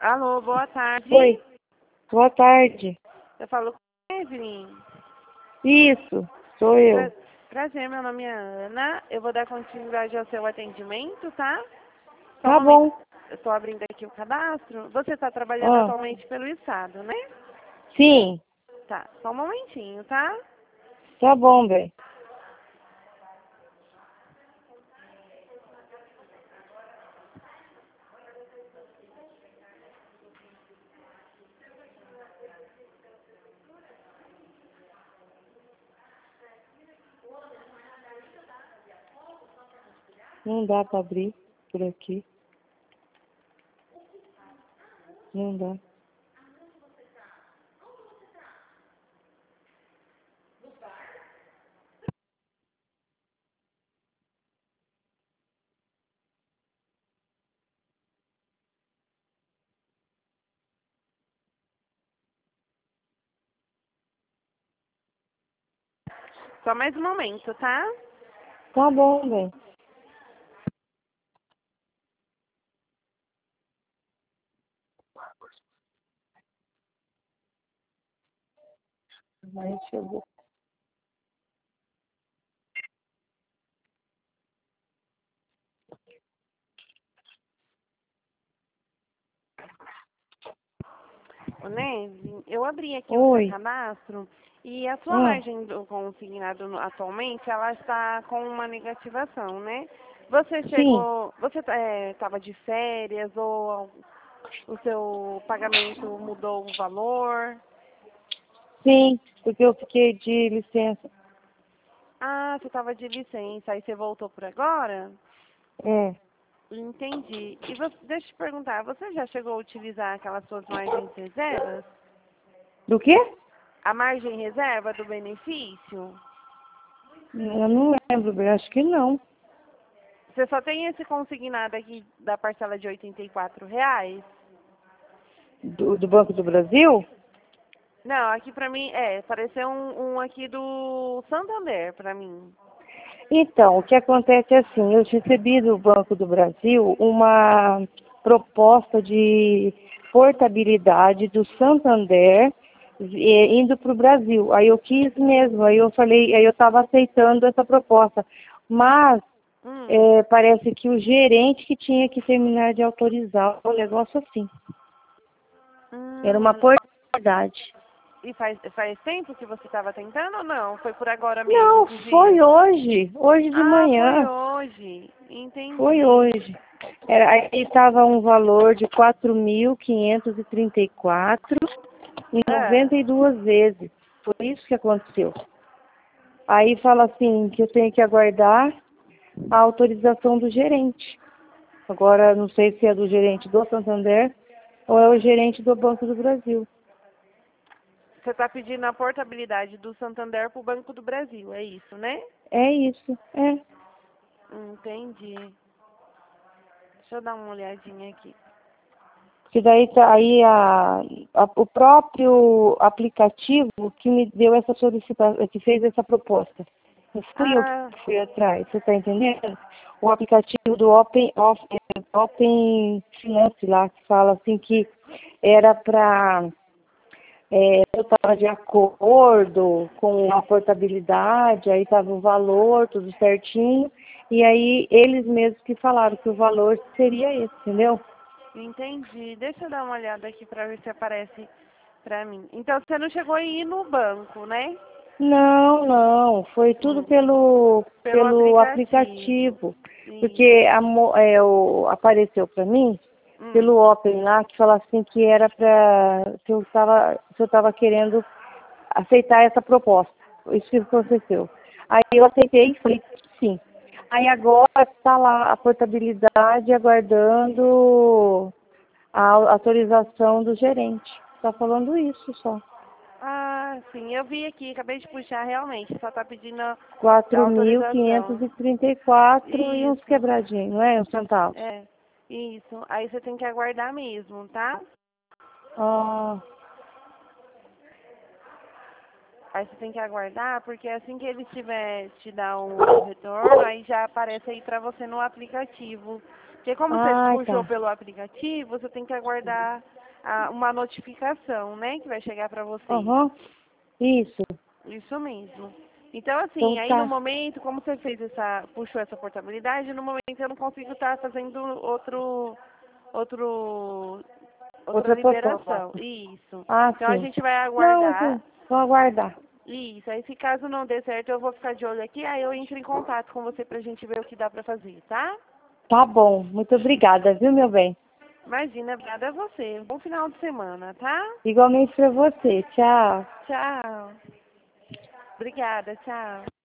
Alô, boa tarde. Oi, boa tarde. Eu falo com a Evelyn. Isso, sou eu. Prazer, meu nome é Ana. Eu vou dar continuidade ao seu atendimento, tá? Só um Tá momento. bom. Eu estou abrindo aqui o cadastro. Você está trabalhando Ah, atualmente pelo Estado, né? sim, Tá, só um momentinho, tá? tá bom, velho. Não dá pra abrir por aqui. Não dá. Só mais um momento, tá? Tá bom, velho. Aí chegou. Ô, Neve, eu abri aqui o seu Oi. cadastro e a sua Ah, margem do consignado atualmente, ela está com uma negativação, né? Você sim, chegou, você estava de férias ou o seu pagamento mudou o valor? sim, porque eu fiquei de licença. Ah, você estava de licença, aí você voltou por agora? É. Entendi. E deixa eu te perguntar, você já chegou a utilizar aquelas suas margens reservas? Do quê? A margem reserva do benefício? Eu não lembro, velho. Acho que não. Você só tem esse consignado aqui da parcela de R$ 84? Do Banco do Brasil? Não, aqui pra mim, apareceu um aqui do Santander pra mim. Então, o que acontece é assim, eu recebi do Banco do Brasil uma proposta de portabilidade do Santander indo para o Brasil. Aí eu quis mesmo, aí eu falei, aí eu estava aceitando essa proposta. Mas Hum, parece que o gerente que tinha que terminar de autorizar o negócio assim. Era uma hum, portabilidade. e faz tempo que você estava tentando ou não? Foi por agora mesmo, Não, esses foi dias? hoje de Ah, foi manhã. hoje. Foi Entendi. hoje. Aí estava um valor de 4.534 e Ah, 92 vezes. Foi isso que aconteceu. Aí fala assim que eu tenho que aguardar a autorização do gerente. Agora não sei se é do gerente do Santander ou é o gerente do Banco do Brasil. você está pedindo a portabilidade do Santander para o Banco do Brasil, é isso, né? É isso, é. Entendi. Deixa eu dar uma olhadinha aqui. Que daí tá aí o próprio aplicativo que me deu essa solicitação, que fez essa proposta. Não fui eu que Ah, fui atrás, você está entendendo? O aplicativo do Open Finance lá, que fala assim que era para eu estava de acordo com a portabilidade, aí estava o valor, tudo certinho, e aí eles mesmos que falaram que o valor seria esse, entendeu? entendi. Deixa eu dar uma olhada aqui para ver se aparece para mim. Então você não chegou a ir no banco, né? Não, não, foi tudo Hum, pelo pelo aplicativo. aplicativo, porque Isso. apareceu para mim Hum, pelo Open lá que fala assim que era para se eu estava querendo aceitar essa proposta. Isso que aconteceu. Aí eu aceitei e falei sim. Aí agora está lá a portabilidade aguardando a autorização do gerente. Está falando isso só. Ah, sim, eu vi aqui, acabei de puxar realmente. Só tá pedindo a quatro mil quinhentos autorização. e trinta e quatro e uns Isso. quebradinhos, não é? Uns centavos. É, isso. Aí você tem que aguardar mesmo, tá? Ah, Aí você tem que aguardar, porque assim que ele tiver te dar um retorno, aí já aparece aí pra você no aplicativo. Porque como você Ah, puxou tá. pelo aplicativo, você tem que aguardar uma notificação, né? Que vai chegar pra você. Aham. Isso. Isso mesmo. Então, Então assim, aí no tá. momento, como você puxou essa portabilidade, no momento eu não consigo estar fazendo outro, outra Outra liberação. proposta. Isso. Ah, Então a sim. gente vai Não, aguardar. vou aguardar. Isso. Aí se caso não dê certo, eu vou ficar de olho aqui, aí eu entro em contato com você pra gente ver o que dá pra fazer, tá? Tá bom. Muito obrigada, viu, meu bem? Imagina, obrigada a você. Bom final de semana, tá? Igualmente pra você. Tchau. Tchau. Obrigada, tchau.